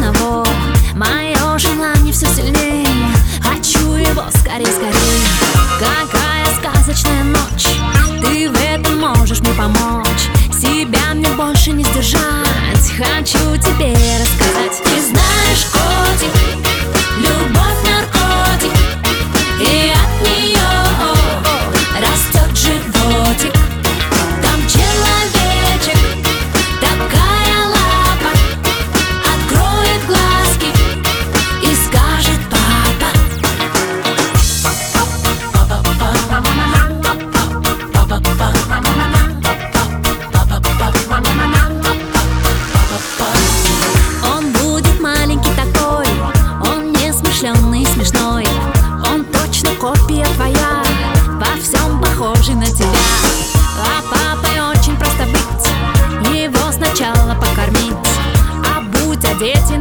одного. Мое желание все сильнее, хочу его скорей, скорей. Какая сказочная ночь, ты в этом можешь мне помочь. Себя мне больше не сдержать, хочу тебе рассказать. Ты знаешь, котик, любовь наркотик, и от нее растет животик. Там человечек, такая лапа, откроет глазки и скажет папа. Он будет маленький такой, он не смышленый, смешной. Он точно копия твоя, во всем похожий на тебя. А папой очень просто быть, его сначала покормить, а будь одеть